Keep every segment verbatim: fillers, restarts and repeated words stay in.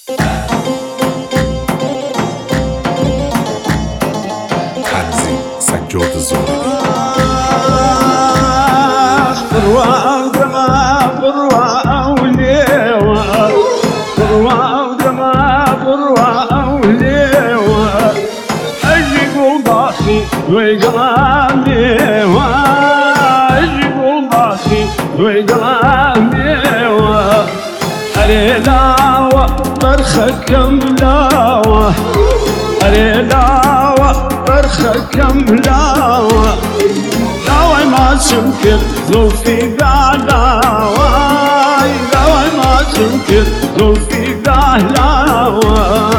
حمزي سجاد الزهري. بروا ودما بروا وليوا بروا ودما بروا وليوا اجيبوا ضاسي ويقرام ليوا اجيبوا ضاسي ويقرام ليوا اريلاوا برخكم لاوا اريلاوا برخكم لاوا داوي ما تنكر ظروفي بعلاوي داوي ما تنكر ظروفي بعلاوي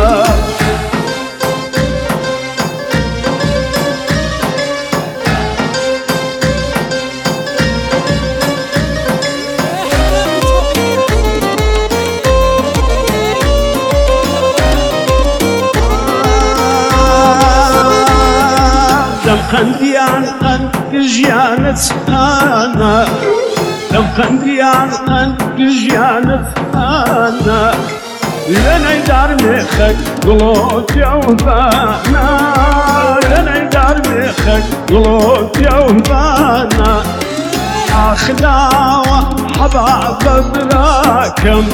لم خنديان أنك جيانت أنا لم خنديان أنك جيانت أنا لنا يدار مخك قلوب يوبانا لنا يدار مخك قلوب يوبانا أخلاوة حباب براكم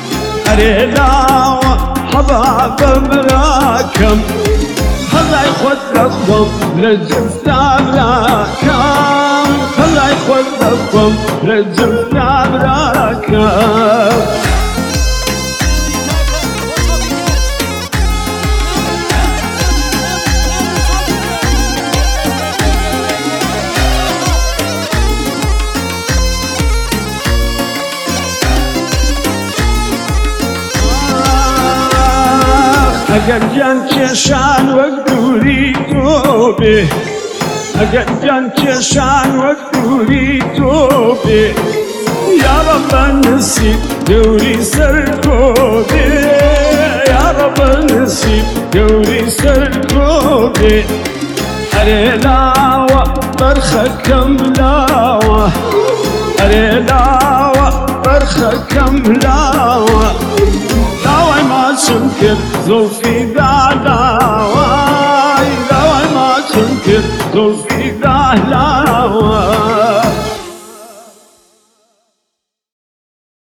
أريلاوة حباب براكم خلا يخوض لكم للجفنا براكم خلا يخوض لكم للجفنا براكم اگر جان چشان وقت دوری تو به اگر جان چشان وقت دوری تو به یا رب نصیب دوری سر کو به یا رب نصیب دوری سر کو به اره لاوا برخکم لاوا اره لاوا برخکم لاوا داوي ما تنكر ظروفي بعلاوي